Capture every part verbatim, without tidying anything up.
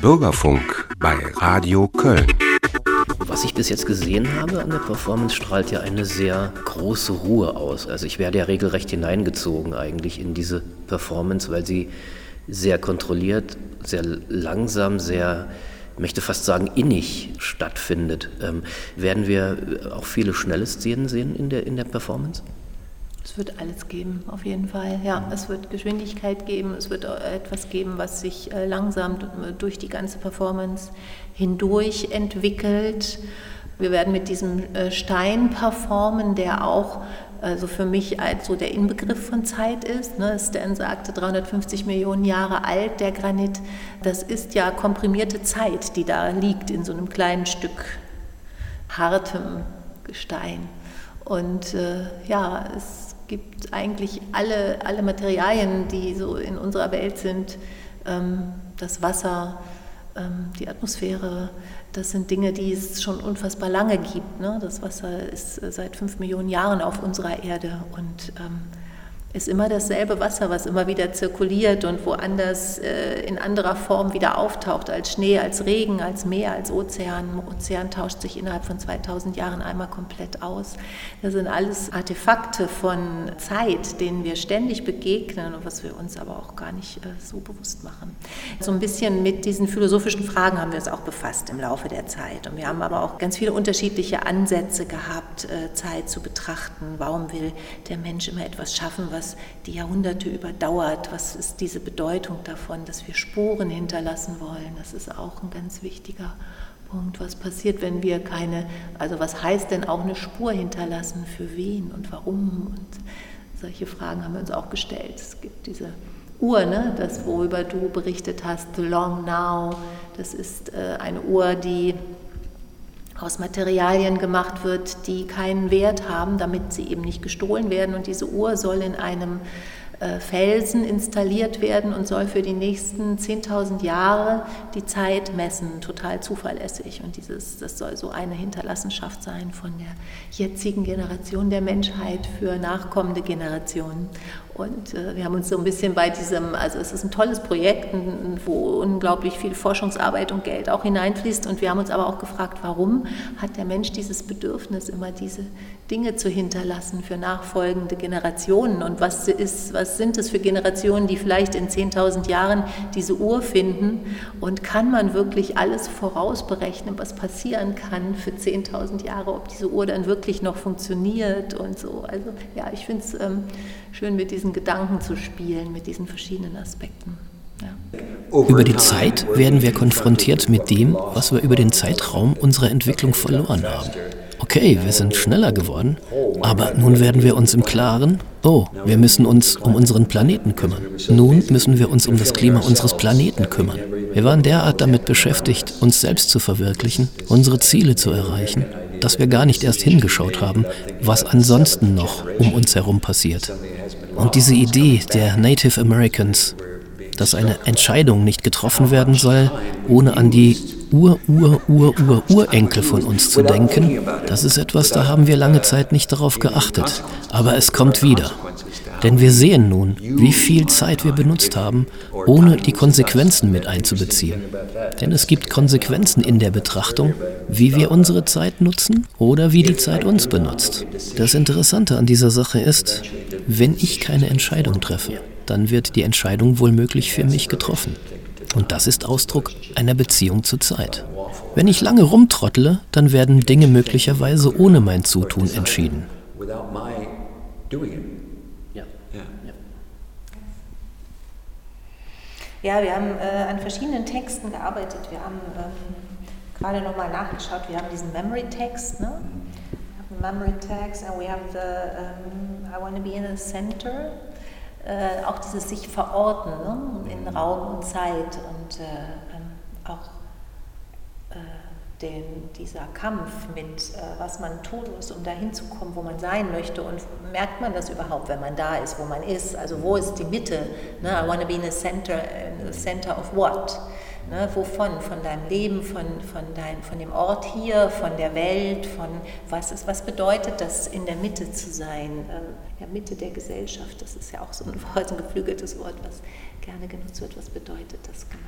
Bürgerfunk bei Radio Köln. Was ich bis jetzt gesehen habe an der Performance, strahlt ja eine sehr große Ruhe aus. Also ich werde ja regelrecht hineingezogen eigentlich in diese Performance, weil sie sehr kontrolliert, sehr langsam, sehr, ich möchte fast sagen, innig stattfindet. Ähm, werden wir auch viele schnelle Szenen sehen in der, in der Performance? Es wird alles geben, auf jeden Fall. Ja, es wird Geschwindigkeit geben, es wird etwas geben, was sich langsam durch die ganze Performance hindurch entwickelt. Wir werden mit diesem Stein performen, der auch also für mich als so der Inbegriff von Zeit ist. Stan sagte, dreihundertfünfzig Millionen Jahre alt, der Granit. Das ist ja komprimierte Zeit, die da liegt in so einem kleinen Stück hartem Gestein. Und äh, ja, es gibt eigentlich alle, alle Materialien, die so in unserer Welt sind, ähm, das Wasser, ähm, die Atmosphäre, das sind Dinge, die es schon unfassbar lange gibt. Ne? Das Wasser ist seit fünf Millionen Jahren auf unserer Erde und ähm, ist immer dasselbe Wasser, was immer wieder zirkuliert und woanders äh, in anderer Form wieder auftaucht, als Schnee, als Regen, als Meer, als Ozean. Ozean tauscht sich innerhalb von zweitausend Jahren einmal komplett aus. Das sind alles Artefakte von Zeit, denen wir ständig begegnen und was wir uns aber auch gar nicht äh, so bewusst machen. So ein bisschen mit diesen philosophischen Fragen haben wir uns auch befasst im Laufe der Zeit. Und wir haben aber auch ganz viele unterschiedliche Ansätze gehabt, äh, Zeit zu betrachten. Warum will der Mensch immer etwas schaffen, was die Jahrhunderte überdauert? Was ist diese Bedeutung davon, dass wir Spuren hinterlassen wollen? Das ist auch ein ganz wichtiger Punkt. Was passiert, wenn wir keine, also was heißt denn auch eine Spur hinterlassen? Für wen und warum? Und solche Fragen haben wir uns auch gestellt. Es gibt diese Uhr, ne, das, worüber du berichtet hast, The Long Now. Das ist äh, eine Uhr, die aus Materialien gemacht wird, die keinen Wert haben, damit sie eben nicht gestohlen werden. Und diese Uhr soll in einem äh, Felsen installiert werden und soll für die nächsten zehntausend Jahre die Zeit messen, total zuverlässig. Und dieses, das soll so eine Hinterlassenschaft sein von der jetzigen Generation der Menschheit für nachkommende Generationen. Und äh, wir haben uns so ein bisschen bei diesem, also es ist ein tolles Projekt, wo unglaublich viel Forschungsarbeit und Geld auch hineinfließt. Und wir haben uns aber auch gefragt, warum hat der Mensch dieses Bedürfnis, immer diese Dinge zu hinterlassen für nachfolgende Generationen? Und was ist, was sind es für Generationen, die vielleicht in zehntausend Jahren diese Uhr finden? Und kann man wirklich alles vorausberechnen, was passieren kann für zehntausend Jahre, ob diese Uhr dann wirklich noch funktioniert und so? Also ja, ich finde es ähm, schön, mit diesen Gedanken zu spielen, mit diesen verschiedenen Aspekten. Ja. Über die Zeit werden wir konfrontiert mit dem, was wir über den Zeitraum unserer Entwicklung verloren haben. Okay, wir sind schneller geworden, aber nun werden wir uns im Klaren, oh, wir müssen uns um unseren Planeten kümmern. Nun müssen wir uns um das Klima unseres Planeten kümmern. Wir waren derart damit beschäftigt, uns selbst zu verwirklichen, unsere Ziele zu erreichen, dass wir gar nicht erst hingeschaut haben, was ansonsten noch um uns herum passiert. Und diese Idee der Native Americans, dass eine Entscheidung nicht getroffen werden soll, ohne an die Ur-Ur-Ur-Ur-Urenkel von uns zu denken, das ist etwas, da haben wir lange Zeit nicht darauf geachtet. Aber es kommt wieder. Denn wir sehen nun, wie viel Zeit wir benutzt haben, ohne die Konsequenzen mit einzubeziehen. Denn es gibt Konsequenzen in der Betrachtung, wie wir unsere Zeit nutzen oder wie die Zeit uns benutzt. Das Interessante an dieser Sache ist, wenn ich keine Entscheidung treffe, dann wird die Entscheidung wohlmöglich für mich getroffen. Und das ist Ausdruck einer Beziehung zur Zeit. Wenn ich lange rumtrottle, dann werden Dinge möglicherweise ohne mein Zutun entschieden. Ja, wir haben äh, an verschiedenen Texten gearbeitet. Wir haben ähm, gerade nochmal nachgeschaut. Wir haben diesen Memory-Text, ne? We have the Memory-Text and we have the um, I want to be in the center. Äh, auch dieses sich verorten, ne? In Raum und Zeit und äh, ähm, auch äh, den, dieser Kampf mit, äh, was man tun muss, um dahin zu kommen, wo man sein möchte. Und merkt man das überhaupt, wenn man da ist, wo man ist? Also wo ist die Mitte? Ne? I want to be in the center, in the center of what? Ne, wovon? Von deinem Leben, von, von, dein, von dem Ort hier, von der Welt, von was ist, was bedeutet das, in der Mitte zu sein? Ähm, ja, Mitte der Gesellschaft, das ist ja auch so ein, ein geflügeltes Wort, was gerne genutzt wird. Was bedeutet das genau?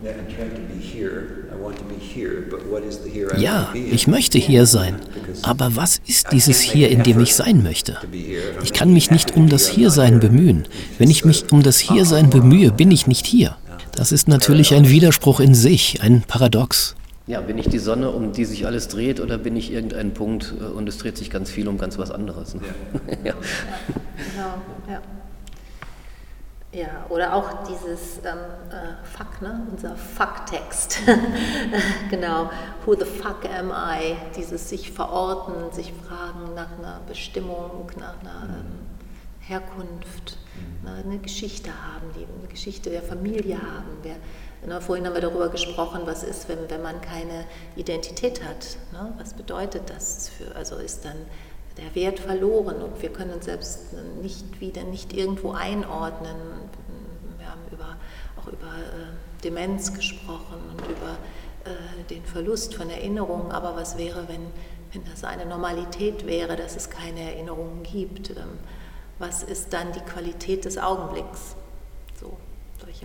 Ja, ich möchte hier sein. Aber was ist dieses Hier, in dem ich sein möchte? Ich kann mich nicht um das Hiersein bemühen. Wenn ich mich um das Hiersein bemühe, bin ich nicht hier. Das ist natürlich ein Widerspruch in sich, ein Paradox. Ja, bin ich die Sonne, um die sich alles dreht, oder bin ich irgendein Punkt und es dreht sich ganz viel um ganz was anderes? Ne? Ja. Ja, genau, ja. Ja, oder auch dieses ähm, äh, Fuck, ne? Unser Fuck-Text. Genau, who the fuck am I? Dieses sich verorten, sich fragen nach einer Bestimmung, nach einer ähm, Herkunft, ne? Eine Geschichte haben, die, eine Geschichte der Familie haben. Wir, ne? Vorhin haben wir darüber gesprochen, was ist, wenn, wenn man keine Identität hat. Ne? Was bedeutet das für, also ist dann der Wert verloren und wir können uns selbst nicht wieder, nicht irgendwo einordnen. Wir haben über, auch über äh, Demenz gesprochen und über äh, den Verlust von Erinnerungen, aber was wäre, wenn, wenn das eine Normalität wäre, dass es keine Erinnerungen gibt? Ähm, was ist dann die Qualität des Augenblicks? So, solche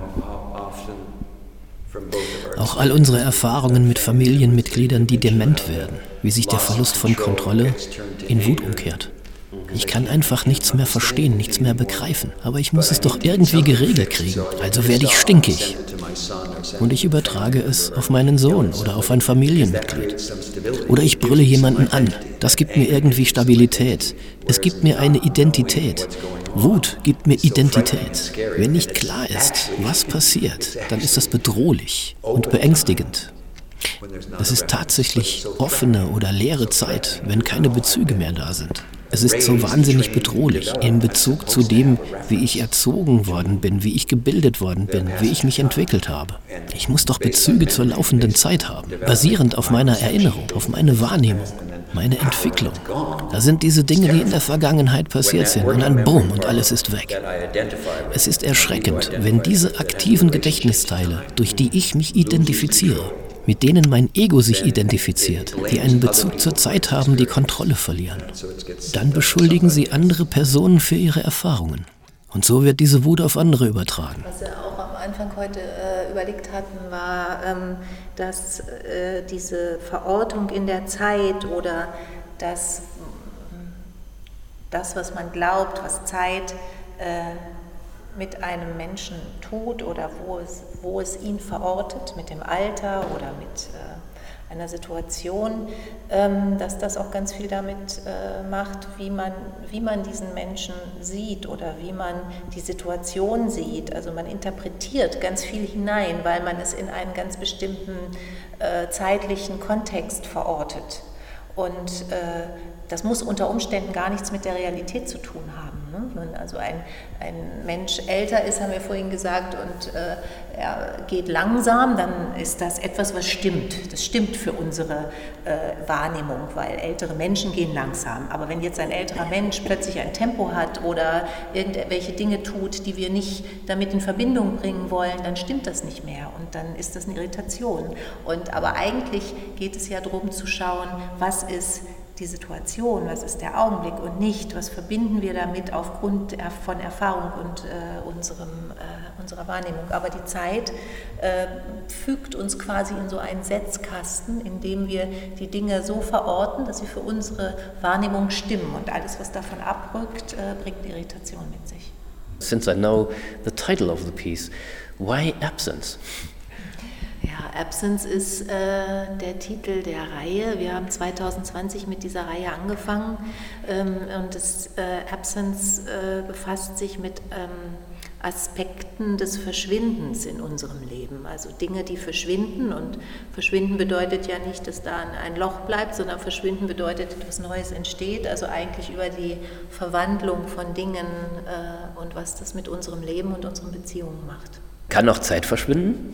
Auch all unsere Erfahrungen mit Familienmitgliedern, die dement werden, wie sich der Verlust von Kontrolle in Wut umkehrt. Ich kann einfach nichts mehr verstehen, nichts mehr begreifen, aber ich muss es doch irgendwie geregelt kriegen, also werde ich stinkig. Und ich übertrage es auf meinen Sohn oder auf ein Familienmitglied. Oder ich brülle jemanden an, das gibt mir irgendwie Stabilität, es gibt mir eine Identität. Wut gibt mir Identität. Wenn nicht klar ist, was passiert, dann ist das bedrohlich und beängstigend. Es ist tatsächlich offene oder leere Zeit, wenn keine Bezüge mehr da sind. Es ist so wahnsinnig bedrohlich in Bezug zu dem, wie ich erzogen worden bin, wie ich gebildet worden bin, wie ich mich entwickelt habe. Ich muss doch Bezüge zur laufenden Zeit haben, basierend auf meiner Erinnerung, auf meine Wahrnehmung, meine Entwicklung. Da sind diese Dinge, die in der Vergangenheit passiert sind, und dann bumm und alles ist weg. Es ist erschreckend, wenn diese aktiven Gedächtnisteile, durch die ich mich identifiziere, mit denen mein Ego sich identifiziert, die einen Bezug zur Zeit haben, die Kontrolle verlieren. Dann beschuldigen sie andere Personen für ihre Erfahrungen. Und so wird diese Wut auf andere übertragen. Was wir auch am Anfang heute äh, überlegt hatten, war, ähm, dass äh, diese Verortung in der Zeit oder das, das was man glaubt, was Zeit äh, mit einem Menschen tut oder wo es, wo es ihn verortet, mit dem Alter oder mit äh, einer Situation, ähm, dass das auch ganz viel damit äh, macht, wie man, wie man diesen Menschen sieht oder wie man die Situation sieht. Also man interpretiert ganz viel hinein, weil man es in einen ganz bestimmten äh, zeitlichen Kontext verortet. Und äh, das muss unter Umständen gar nichts mit der Realität zu tun haben. Ne? Wenn also ein, ein Mensch älter ist, haben wir vorhin gesagt, und äh, er geht langsam, dann ist das etwas, was stimmt. Das stimmt für unsere äh, Wahrnehmung, weil ältere Menschen gehen langsam. Aber wenn jetzt ein älterer Mensch plötzlich ein Tempo hat oder irgendwelche Dinge tut, die wir nicht damit in Verbindung bringen wollen, dann stimmt das nicht mehr und dann ist das eine Irritation. Und, aber eigentlich geht es ja darum zu schauen, was ist die Situation, was ist der Augenblick und nicht, was verbinden wir damit aufgrund von Erfahrung und äh, unserem, äh, unserer Wahrnehmung. Aber die Zeit äh, fügt uns quasi in so einen Setzkasten, in dem wir die Dinge so verorten, dass sie für unsere Wahrnehmung stimmen. Und alles, was davon abrückt, äh, bringt Irritation mit sich. Since I know the title of the piece, why absence? Ja, Absence ist äh, der Titel der Reihe. Wir haben zwanzig zwanzig mit dieser Reihe angefangen ähm, und das äh, Absence äh, befasst sich mit ähm, Aspekten des Verschwindens in unserem Leben. Also Dinge, die verschwinden, und verschwinden bedeutet ja nicht, dass da ein Loch bleibt, sondern verschwinden bedeutet, etwas Neues entsteht, also eigentlich über die Verwandlung von Dingen äh, und was das mit unserem Leben und unseren Beziehungen macht. Kann auch Zeit verschwinden?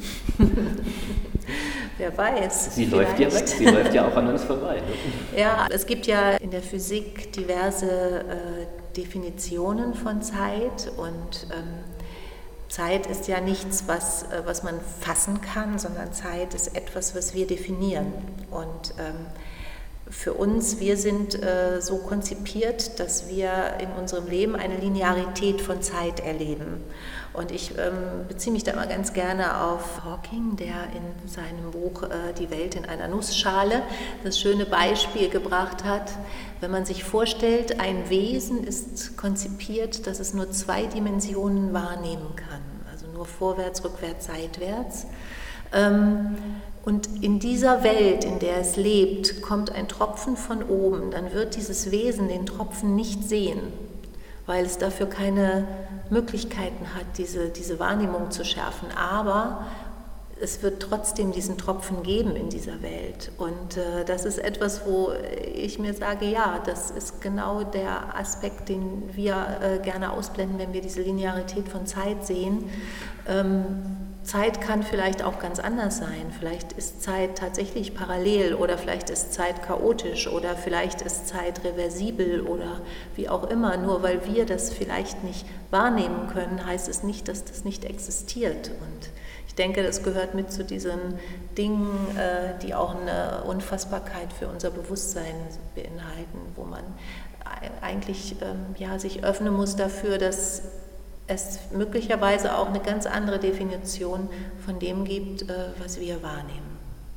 Wer weiß. Sie läuft ja weg, sie läuft ja auch an uns vorbei. Ne? Ja, es gibt ja in der Physik diverse äh, Definitionen von Zeit und ähm, Zeit ist ja nichts, was, was man fassen kann, sondern Zeit ist etwas, was wir definieren. Und ähm, für uns, wir sind äh, so konzipiert, dass wir in unserem Leben eine Linearität von Zeit erleben. Und ich ähm, beziehe mich da immer ganz gerne auf Hawking, der in seinem Buch äh, Die Welt in einer Nussschale das schöne Beispiel gebracht hat. Wenn man sich vorstellt, ein Wesen ist konzipiert, dass es nur zwei Dimensionen wahrnehmen kann, also nur vorwärts, rückwärts, seitwärts. Ähm, Und in dieser Welt, in der es lebt, kommt ein Tropfen von oben, dann wird dieses Wesen den Tropfen nicht sehen, weil es dafür keine Möglichkeiten hat, diese, diese Wahrnehmung zu schärfen. Aber es wird trotzdem diesen Tropfen geben in dieser Welt. Und äh, das ist etwas, wo ich mir sage, ja, das ist genau der Aspekt, den wir äh, gerne ausblenden, wenn wir diese Linearität von Zeit sehen. Ähm, Zeit kann vielleicht auch ganz anders sein. Vielleicht ist Zeit tatsächlich parallel oder vielleicht ist Zeit chaotisch oder vielleicht ist Zeit reversibel oder wie auch immer. Nur weil wir das vielleicht nicht wahrnehmen können, heißt es nicht, dass das nicht existiert. Und ich denke, das gehört mit zu diesen Dingen, die auch eine Unfassbarkeit für unser Bewusstsein beinhalten, wo man eigentlich ja, sich öffnen muss dafür, dass es möglicherweise auch eine ganz andere Definition von dem gibt, was wir wahrnehmen.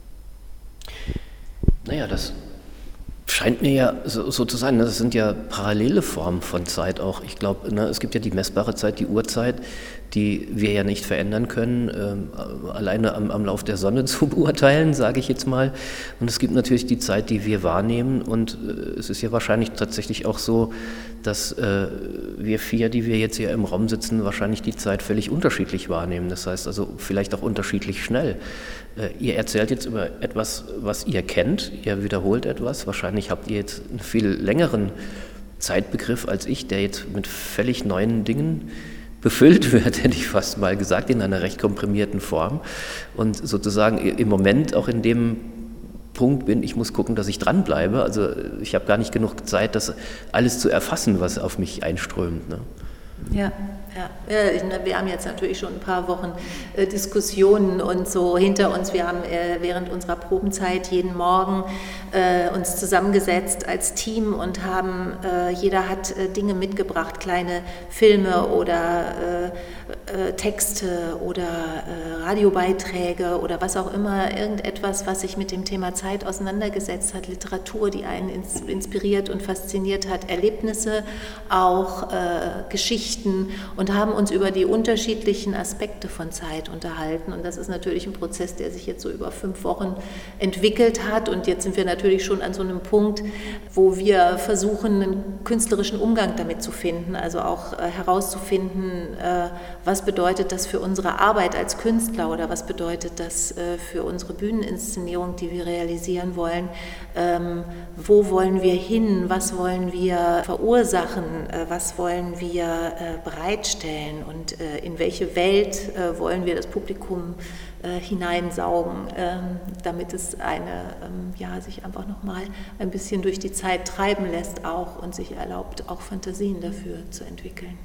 Naja, das scheint mir ja so, so zu sein. Das sind ja parallele Formen von Zeit auch. Ich glaube, ne, es gibt ja die messbare Zeit, die Uhrzeit, die wir ja nicht verändern können, äh, alleine am, am Lauf der Sonne zu beurteilen, sage ich jetzt mal. Und es gibt natürlich die Zeit, die wir wahrnehmen. Und äh, es ist ja wahrscheinlich tatsächlich auch so, dass äh, wir vier, die wir jetzt hier im Raum sitzen, wahrscheinlich die Zeit völlig unterschiedlich wahrnehmen. Das heißt also vielleicht auch unterschiedlich schnell. Äh, ihr erzählt jetzt über etwas, was ihr kennt. Ihr wiederholt etwas. Wahrscheinlich habt ihr jetzt einen viel längeren Zeitbegriff als ich, der jetzt mit völlig neuen Dingen befüllt wird, hätte ich fast mal gesagt, in einer recht komprimierten Form. Und sozusagen im Moment auch in dem Punkt bin, ich muss gucken, dass ich dranbleibe. Also ich habe gar nicht genug Zeit, das alles zu erfassen, was auf mich einströmt. Ne? Ja, ja. Wir haben jetzt natürlich schon ein paar Wochen äh, Diskussionen und so hinter uns. Wir haben äh, während unserer Probenzeit jeden Morgen äh, uns zusammengesetzt als Team und haben, äh, jeder hat äh, Dinge mitgebracht, kleine Filme oder äh, äh, Texte oder äh, Radiobeiträge oder was auch immer, irgendetwas, was sich mit dem Thema Zeit auseinandergesetzt hat, Literatur, die einen ins, inspiriert und fasziniert hat, Erlebnisse, auch äh, Geschichten und haben uns über die unterschiedlichen Aspekte von Zeit unterhalten. Und das ist natürlich ein Prozess, der sich jetzt so über fünf Wochen entwickelt hat. Und jetzt sind wir natürlich schon an so einem Punkt, wo wir versuchen, einen künstlerischen Umgang damit zu finden, also auch äh, herauszufinden, äh, was bedeutet das für unsere Arbeit als Künstler oder was bedeutet das äh, für unsere Bühneninszenierung, die wir realisieren wollen. Ähm, wo wollen wir hin? Was wollen wir verursachen? Äh, was wollen wir äh, bereitstellen? Und äh, in welche Welt äh, wollen wir das Publikum äh, hineinsaugen, ähm, damit es eine, ähm, ja, sich einfach nochmal ein bisschen durch die Zeit treiben lässt auch und sich erlaubt, auch Fantasien dafür zu entwickeln.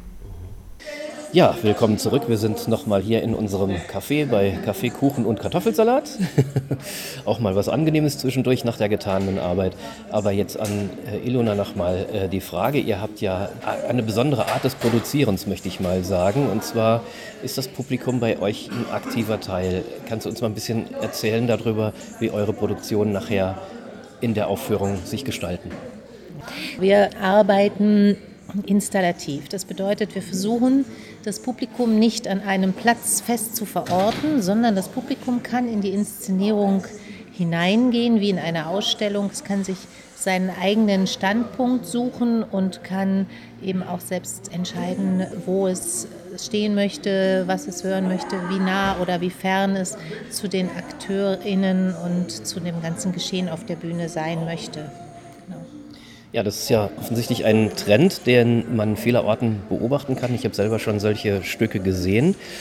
Ja, willkommen zurück. Wir sind nochmal hier in unserem Café bei Kaffee, Kuchen und Kartoffelsalat. Auch mal was Angenehmes zwischendurch nach der getanen Arbeit. Aber jetzt an äh, Ilona nochmal äh, die Frage. Ihr habt ja eine besondere Art des Produzierens, möchte ich mal sagen. Und zwar ist das Publikum bei euch ein aktiver Teil. Kannst du uns mal ein bisschen erzählen darüber, wie eure Produktionen nachher in der Aufführung sich gestalten? Wir arbeiten installativ. Das bedeutet, wir versuchen, das Publikum nicht an einem Platz fest zu verorten, sondern das Publikum kann in die Inszenierung hineingehen, wie in eine Ausstellung. Es kann sich seinen eigenen Standpunkt suchen und kann eben auch selbst entscheiden, wo es stehen möchte, was es hören möchte, wie nah oder wie fern es zu den AkteurInnen und zu dem ganzen Geschehen auf der Bühne sein möchte. Ja, das ist ja offensichtlich ein Trend, den man vielerorten beobachten kann. Ich habe selber schon solche Stücke gesehen.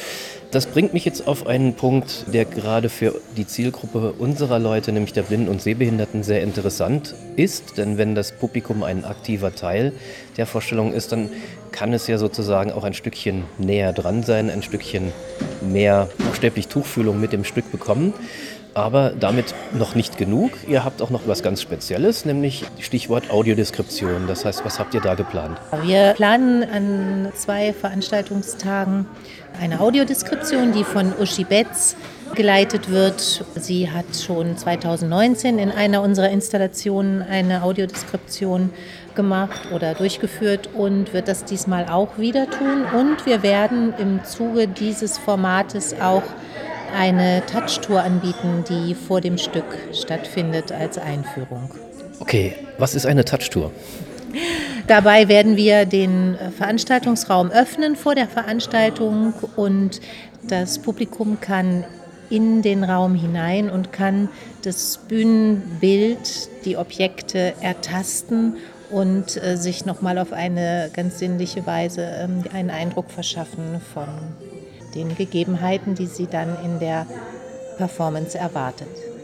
Das bringt mich jetzt auf einen Punkt, der gerade für die Zielgruppe unserer Leute, nämlich der Blinden und Sehbehinderten, sehr interessant ist. Denn wenn das Publikum ein aktiver Teil der Vorstellung ist, dann kann es ja sozusagen auch ein Stückchen näher dran sein, ein Stückchen mehr buchstäblich Tuchfühlung mit dem Stück bekommen. Aber damit noch nicht genug. Ihr habt auch noch was ganz Spezielles, nämlich Stichwort Audiodeskription. Das heißt, was habt ihr da geplant? Wir planen an zwei Veranstaltungstagen eine Audiodeskription, die von Uschi Betz geleitet wird. Sie hat schon zweitausendneunzehn in einer unserer Installationen eine Audiodeskription gemacht oder durchgeführt und wird das diesmal auch wieder tun. Und wir werden im Zuge dieses Formates auch eine Touch-Tour anbieten, die vor dem Stück stattfindet als Einführung. Okay, was ist eine Touch-Tour? Dabei werden wir den Veranstaltungsraum öffnen vor der Veranstaltung und das Publikum kann in den Raum hinein und kann das Bühnenbild, die Objekte ertasten und äh, sich nochmal auf eine ganz sinnliche Weise ähm, einen Eindruck verschaffen von den Gegebenheiten, die sie dann in der Performance erwartet.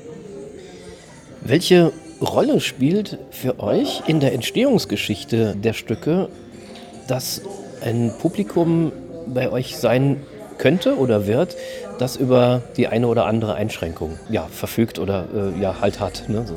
Welche Rolle spielt für euch in der Entstehungsgeschichte der Stücke, dass ein Publikum bei euch sein könnte oder wird, das über die eine oder andere Einschränkung ja, verfügt oder äh, ja, halt hat? Ne? So.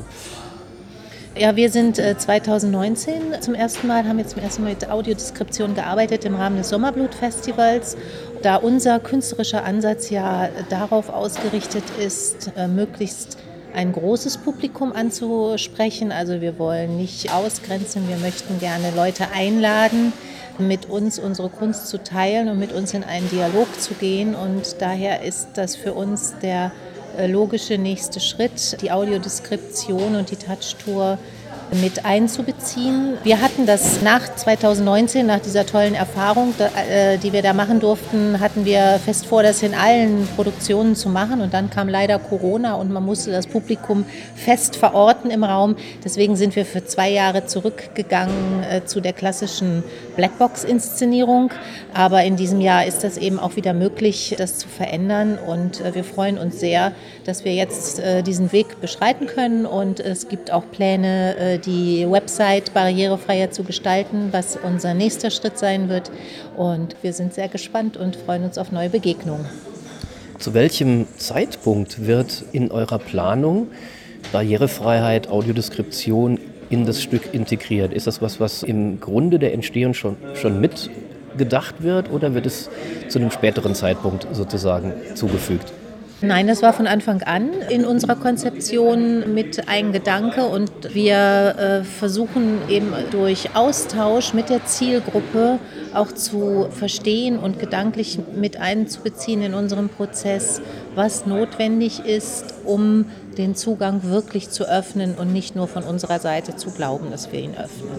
Ja, wir sind äh, zweitausendneunzehn zum ersten Mal, haben jetzt zum ersten Mal mit Audiodeskription gearbeitet im Rahmen des Sommerblut-Festivals. Da unser künstlerischer Ansatz ja darauf ausgerichtet ist, äh, möglichst ein großes Publikum anzusprechen. Also wir wollen nicht ausgrenzen, wir möchten gerne Leute einladen, mit uns unsere Kunst zu teilen und mit uns in einen Dialog zu gehen. Und daher ist das für uns der logische nächste Schritt, die Audiodeskription und die Touch-Tour mit einzubeziehen. Wir hatten das nach zweitausendneunzehn, nach dieser tollen Erfahrung, die wir da machen durften, hatten wir fest vor, das in allen Produktionen zu machen. Und dann kam leider Corona und man musste das Publikum fest verorten im Raum. Deswegen sind wir für zwei Jahre zurückgegangen äh, zu der klassischen Blackbox-Inszenierung. Aber in diesem Jahr ist das eben auch wieder möglich, das zu verändern. Und äh, wir freuen uns sehr, dass wir jetzt äh, diesen Weg beschreiten können. Und es gibt auch Pläne, äh, die Website barrierefreier zu gestalten, was unser nächster Schritt sein wird. Und wir sind sehr gespannt und freuen uns auf neue Begegnungen. Zu welchem Zeitpunkt wird in eurer Planung Barrierefreiheit, Audiodeskription in das Stück integriert? Ist das was, was im Grunde der Entstehung schon, schon mitgedacht wird oder wird es zu einem späteren Zeitpunkt sozusagen zugefügt? Nein, das war von Anfang an in unserer Konzeption mit ein Gedanke und wir äh, versuchen eben durch Austausch mit der Zielgruppe auch zu verstehen und gedanklich mit einzubeziehen in unserem Prozess, was notwendig ist, um den Zugang wirklich zu öffnen und nicht nur von unserer Seite zu glauben, dass wir ihn öffnen.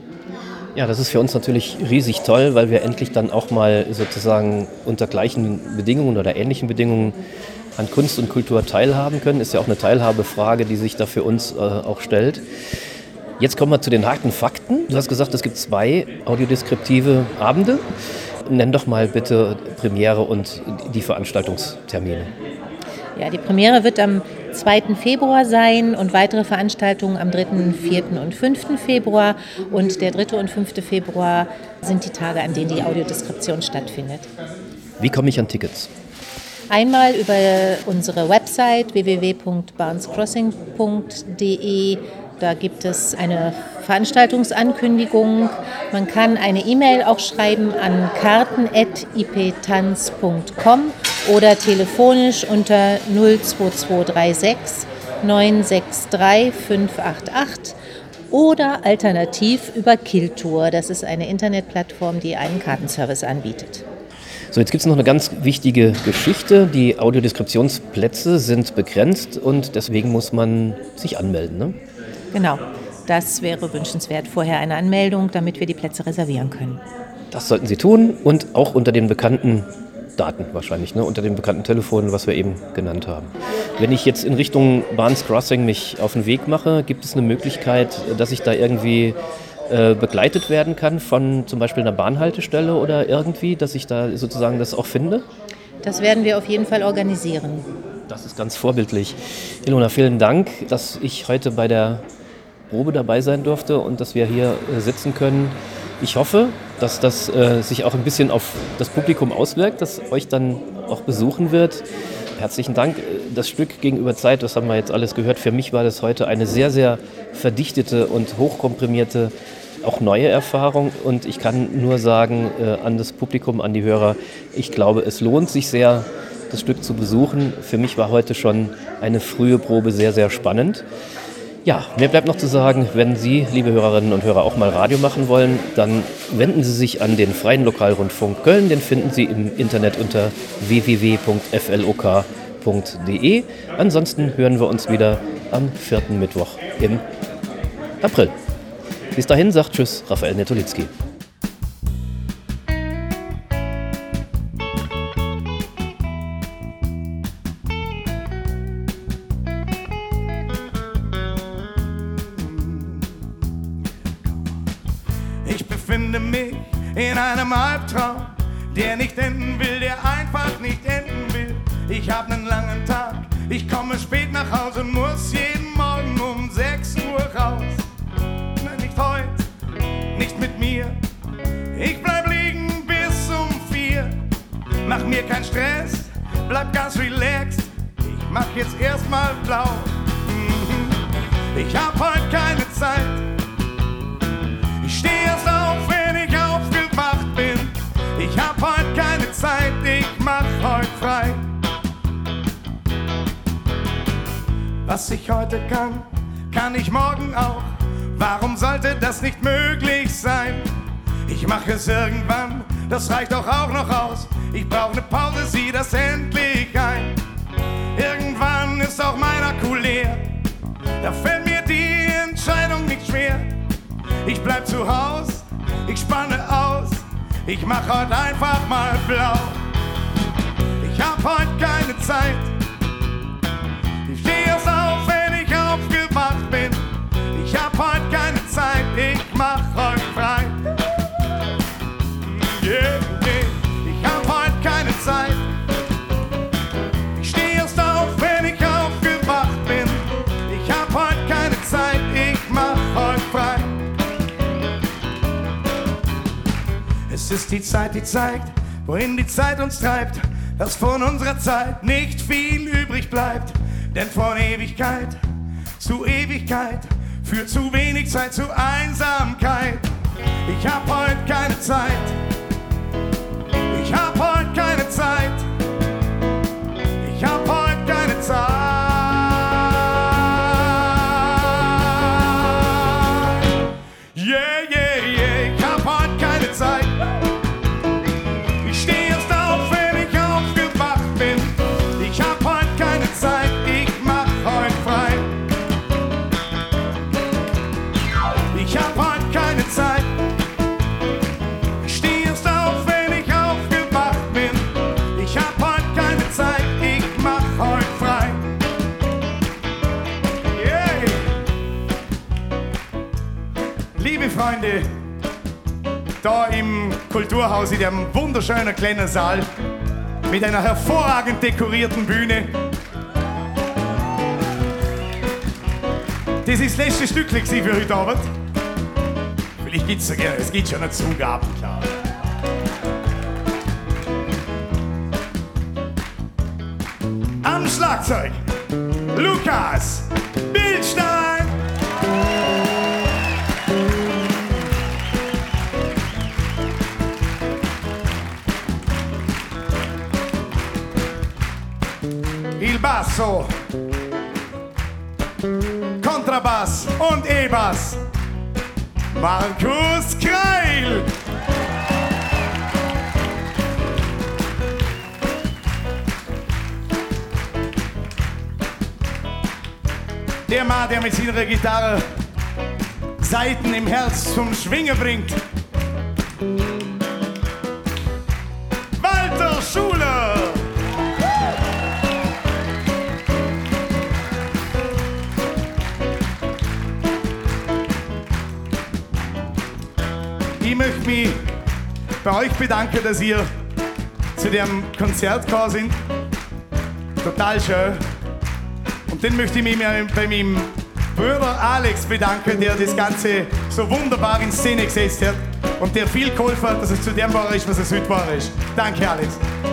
Ja, das ist für uns natürlich riesig toll, weil wir endlich dann auch mal sozusagen unter gleichen Bedingungen oder ähnlichen Bedingungen an Kunst und Kultur teilhaben können. Ist ja auch eine Teilhabefrage, die sich da für uns äh, auch stellt. Jetzt kommen wir zu den harten Fakten. Du hast gesagt, es gibt zwei audiodeskriptive Abende. Nenn doch mal bitte Premiere und die Veranstaltungstermine. Ja, die Premiere wird am zweiten Februar sein und weitere Veranstaltungen am dritten, vierten und fünften Februar. Und der dritte und fünfte Februar sind die Tage, an denen die Audiodeskription stattfindet. Wie komme ich an Tickets? Einmal über unsere Website w w w punkt barnescrossing punkt d e. Da gibt es eine Veranstaltungsankündigung. Man kann eine E-Mail auch schreiben an karten at i p tanz punkt com oder telefonisch unter null zwei zwei drei sechs neun sechs drei fünf acht acht oder alternativ über Killtour. Das ist eine Internetplattform, die einen Kartenservice anbietet. So, jetzt gibt es noch eine ganz wichtige Geschichte. Die Audiodeskriptionsplätze sind begrenzt und deswegen muss man sich anmelden, ne? Genau, das wäre wünschenswert. Vorher eine Anmeldung, damit wir die Plätze reservieren können. Das sollten Sie tun und auch unter den bekannten Daten wahrscheinlich, ne? Unter den bekannten Telefonen, was wir eben genannt haben. Wenn ich jetzt in Richtung Barnes Crossing mich auf den Weg mache, gibt es eine Möglichkeit, dass ich da irgendwie äh, begleitet werden kann von zum Beispiel einer Bahnhaltestelle oder irgendwie, dass ich da sozusagen das auch finde? Das werden wir auf jeden Fall organisieren. Das ist ganz vorbildlich. Ilona, vielen Dank, dass ich heute bei der Probe dabei sein durfte und dass wir hier äh, sitzen können. Ich hoffe, dass das äh, sich auch ein bisschen auf das Publikum auswirkt, das euch dann auch besuchen wird. Herzlichen Dank. Das Stück Gegenüber Zeit, das haben wir jetzt alles gehört. Für mich war das heute eine sehr, sehr verdichtete und hochkomprimierte, auch neue Erfahrung. Und ich kann nur sagen äh, an das Publikum, an die Hörer, ich glaube, es lohnt sich sehr, das Stück zu besuchen. Für mich war heute schon eine frühe Probe sehr, sehr spannend. Ja, mir bleibt noch zu sagen, wenn Sie, liebe Hörerinnen und Hörer, auch mal Radio machen wollen, dann wenden Sie sich an den Freien Lokalrundfunk Köln. Den finden Sie im Internet unter w w w punkt f l o k punkt d e. Ansonsten hören wir uns wieder am vierten Mittwoch im April. Bis dahin sagt Tschüss, Raphael Netolitzki. Ich befinde mich in einem Albtraum, der nicht enden will, der einfach nicht enden will. Ich hab nen langen Tag, ich komme spät nach Hause, muss jeden Morgen um sechs Uhr raus. Nein, nicht heute, nicht mit mir. Ich bleib liegen bis um vier. Mach mir keinen Stress, bleib ganz relaxed. Ich mach jetzt erstmal blau. Ich hab heute keine Zeit. Ich steh erst auf, wenn ich aufgewacht bin. Ich hab heute keine Zeit, ich mach heute frei. Was ich heute kann, kann ich morgen auch. Warum sollte das nicht möglich sein? Ich mach es irgendwann, das reicht doch auch noch aus. Ich brauch ne Pause, sieh das endlich ein. Irgendwann ist auch mein Akku leer. Da fällt mir die Entscheidung nicht schwer. Ich bleib zu Haus, ich spanne aus, ich mach heute einfach mal blau. Ich hab heute keine Zeit, ich steh erst auf, wenn ich aufgewacht bin. Ich hab heute keine Zeit, ich mach heute frei. Yeah, yeah. Ich hab heute keine Zeit, ich steh erst auf, wenn ich aufgewacht bin. Ich hab heute keine Zeit, ich mach heute frei. Es ist die Zeit, die zeigt, wohin die Zeit uns treibt, dass von unserer Zeit nicht viel übrig bleibt. Denn von Ewigkeit zu Ewigkeit führt zu wenig Zeit zu Einsamkeit. Ich hab heute keine Zeit, ich hab heute keine Zeit, ich hab heute keine Zeit. Yeah, yeah, yeah, ich hab heute keine Zeit. Ich steh erst auf, wenn ich aufgewacht bin. Ich hab heute keine Zeit, ich mach heute frei. Ich hab heute keine Zeit. Ich steh erst auf, wenn ich aufgewacht bin. Ich hab heute keine Zeit, ich mach heute frei. Yeah. Liebe Freunde, da im Kulturhaus in dem wunderschönen kleinen Saal mit einer hervorragend dekorierten Bühne. Das ist das letzte Stück für heute Abend. Vielleicht gibt's ja, es gibt schon eine Zugabe, klar. Am Schlagzeug Lukas Bildstein. Il Basso, Kontrabass und E-Bass, Markus Kreil. Der Mann, der mit seiner Gitarre Saiten im Herz zum Schwingen bringt. Walter Schuler. Ich möchte mich bei euch bedanken, dass ihr zu dem Konzert gekommen sind. Total schön. Und dann möchte ich mich bei meinem Bruder Alex bedanken, der das Ganze so wunderbar in Szene gesetzt hat und der viel geholfen hat, dass es zu dem war ist, was es heute war ist. Danke, Alex.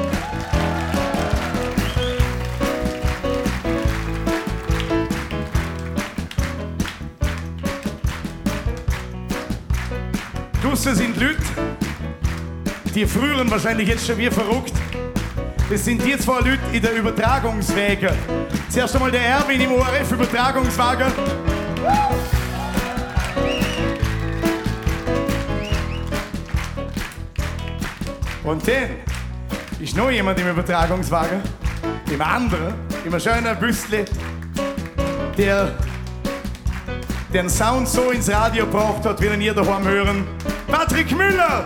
Draussen sind Leute, die früheren wahrscheinlich jetzt schon wie verrückt. Das sind die zwei Leute in der Übertragungswege. Zuerst einmal der Erwin im O R F-Übertragungswagen. Und dann ist noch jemand im Übertragungswagen, im anderen, im schönen Büstli, der den Sound so ins Radio gebracht hat, wie ihn ihr daheim hören. Patrick Müller!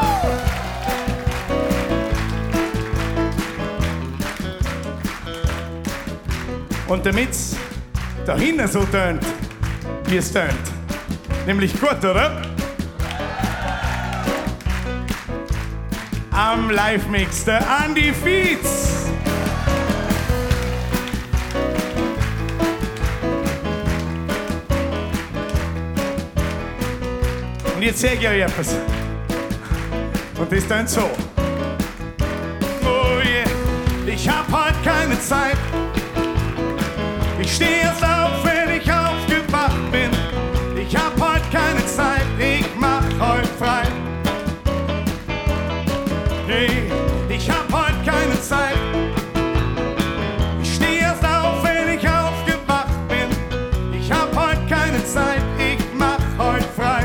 Und damit es da hinten so tönt, wie es tönt. Nämlich gut, oder? Am Live-Mix der Andy Fietz. Und jetzt sage ich euch etwas. Und das tönt so. Oh yeah, ich hab heute keine Zeit. Ich steh erst auf, wenn ich aufgewacht bin. Ich hab heute keine Zeit, ich mach heute frei. Hey, ich hab heute keine Zeit. Ich steh erst auf, wenn ich aufgewacht bin. Ich hab heute keine Zeit, ich mach heute frei.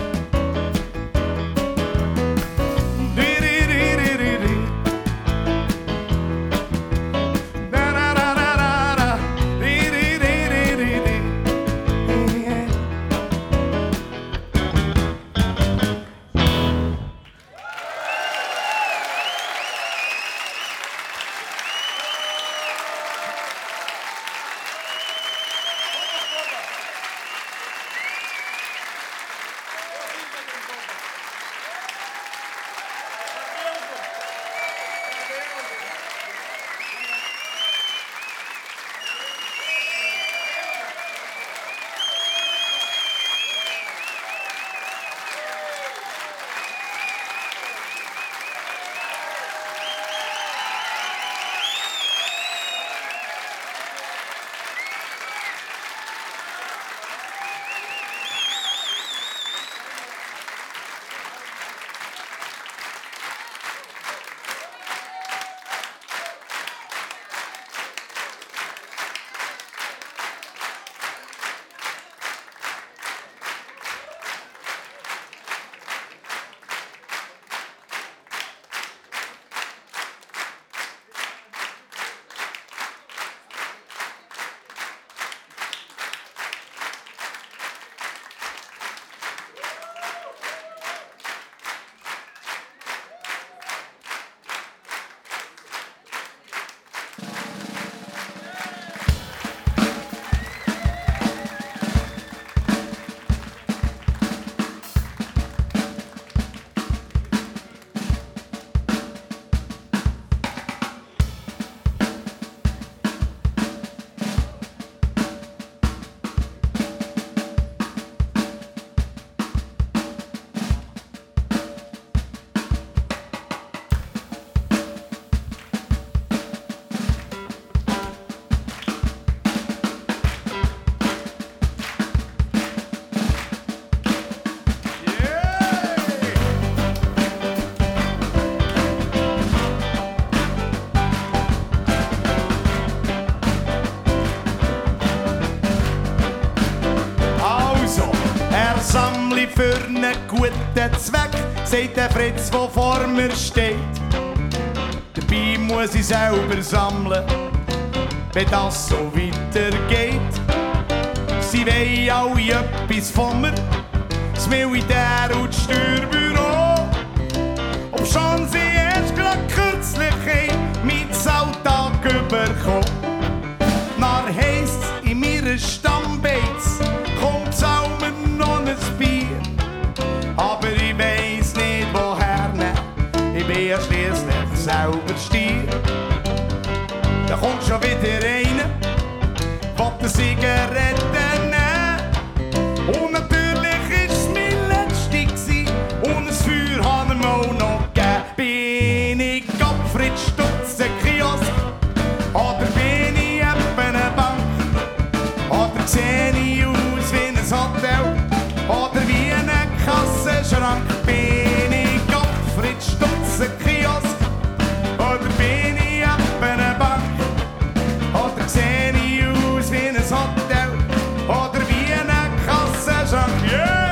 Für einen guten Zweck, sagt der Fritz, der vor mir steht. Dabei muss ich selber sammeln, wenn das so weitergeht. Sie wollen alle etwas von mir, das Militär und das Steuerbüro. Ob schon sie erst grad kürzlich mein Alltag überkommen. Dann heisst's in meiner Stammbeiz, komm, zahl mir noch ein Bier. Aber ich weiss nicht woher, ne? Ich bin ja schliesslich selber da kommt schon wieder einer, will eine Zigarette nehmen. Und natürlich ist es mein letzte gsi, und das Feuer han ihm auch noch gegeben. Bin ich Gottfried Stutz, Kiosk, oder bin ich etwa eine Bank? Oder seh ich aus wie ein Hotel, oder wie ein Kassenschrank? Bin ich Gottfried Stutz, Kiosk, oder bin ich etwa eine Bank? Oder seh ich aus wie ein Hotel, oder wie ein Kassenschrank? Yeah!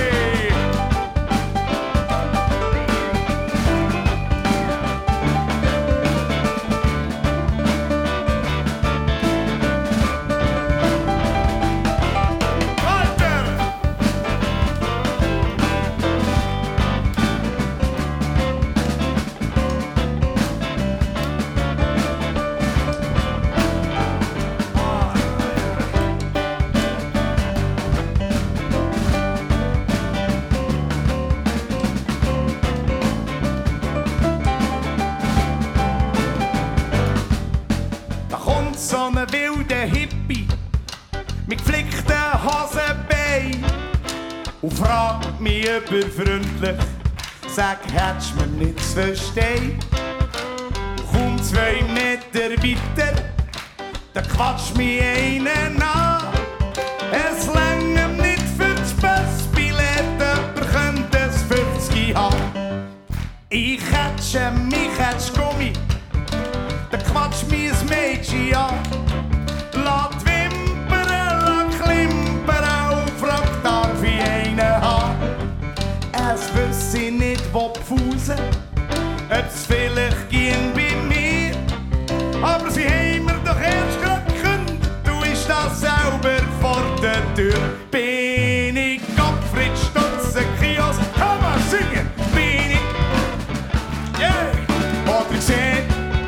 So ein wilder Hippie mit geflickten Hosenbein und fragt mich überfreundlich, sag, hättest mir nicht zu verstehen? Und kaum zwei Meter weiter, da quatscht mich einer an. Es längt ihm nicht für das Busbillett, jemand könnte es fünfzig haben. Ich hätsche mich, hätsch Gummi, da quatscht mich ein Mädchen an. Lass die Wimpern, lass klimpern und fragt, darf ich einen haben? Es wüsste nicht, wo pfusen, ob es vielleicht ging bei mir. Aber sie haben mir doch erst grad gekündigt, du ist das selber vor der Tür. Bin ich Gottfried Stutz, Kiosk, kann man singen? Bin ich, yeah, oder gesehen,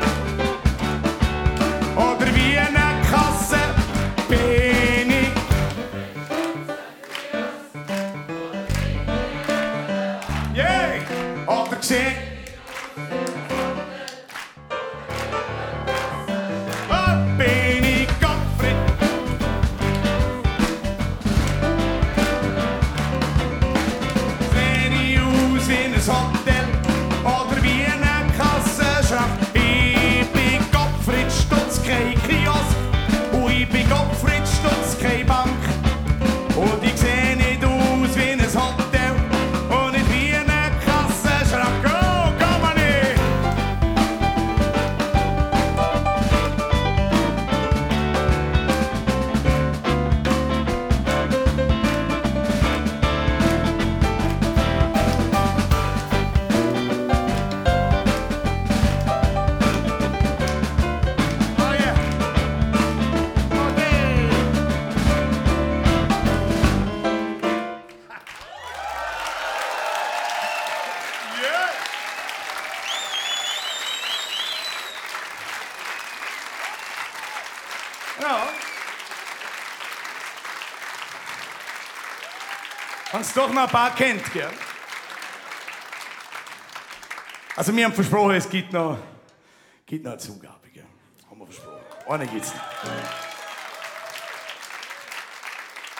oder wie eine Kasse, bin ich. Yeah, oder gesehen. Oh, bin ich Gottfried. Seh ich aus wie ein Hotel oder wie eine Kassenschrank? Ich bin Gottfried Stutz, kein Kiosk, und ich bin Gottfried Stutz, keine Bank. Und ich seh nicht aus wie ein Hotel und nicht wie eine Kassenschrank. Oh, komm mal nicht! Oh yeah! Oh yeah! Yeah! Ja. Haben's doch noch ein paar kennt, gell? Also wir haben versprochen, es gibt noch, gibt noch eine Zugabe, gell? Haben wir versprochen. Eine gibt's noch.